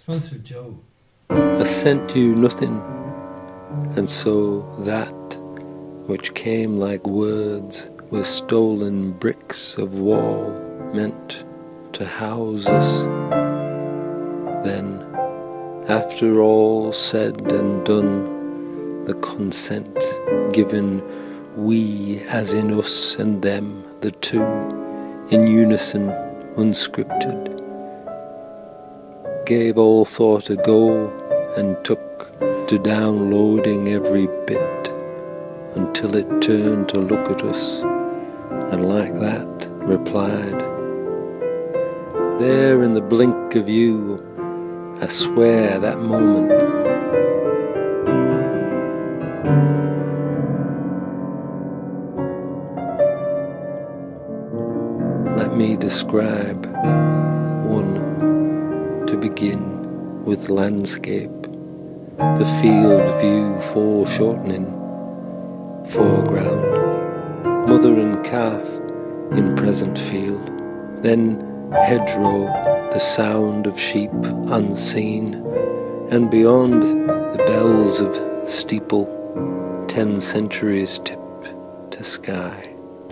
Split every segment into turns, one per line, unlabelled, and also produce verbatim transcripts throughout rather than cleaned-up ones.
one's for Joe.
I sent you nothing, and so that which came like words were stolen bricks of wall meant to house us. Then, after all said and done, the consent given, we as in us and them, the two, in unison, unscripted, gave all thought a go and took to downloading every bit until it turned to look at us and like that replied. There in the blink of you, I swear that moment let me describe one to begin with landscape, the field view foreshortening, foreground, mother and calf in present field, then hedgerow, the sound of sheep unseen, and beyond the bells of steeple, ten centuries tip to sky.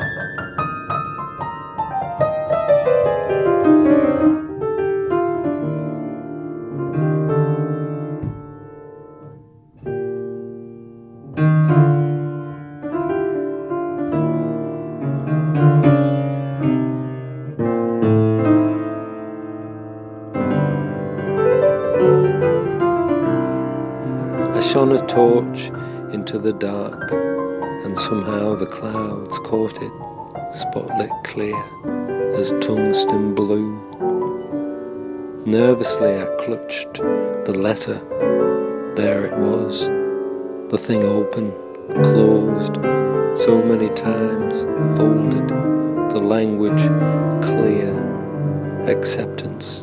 I shone a torch into the dark, and somehow the clouds caught it, spotlit clear as tungsten blue. Nervously I clutched the letter. There it was, the thing open, closed, so many times folded, the language clear, acceptance.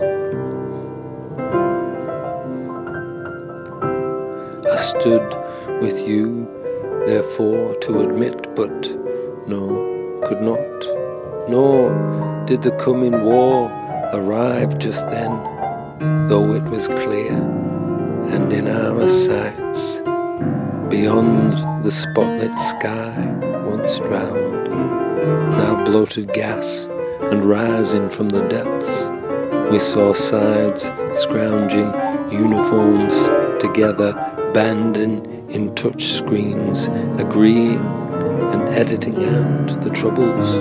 I stood with you, therefore, to admit, but no, could not, nor did the coming war arrive just then, though it was clear, and in our sights, beyond the spotlit sky, once drowned, now bloated gas, and rising from the depths, we saw sides scrounging, uniforms together, banding in touch screens, agreeing and editing out the troubles.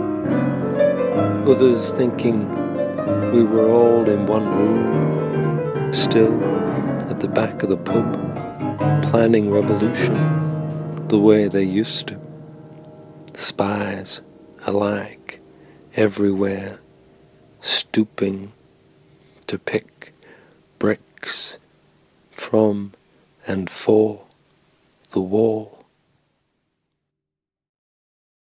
Others thinking we were all in one room, still at the back of the pub, planning revolution the way they used to. Spies alike, everywhere, stooping to pick bricks from and for the wall.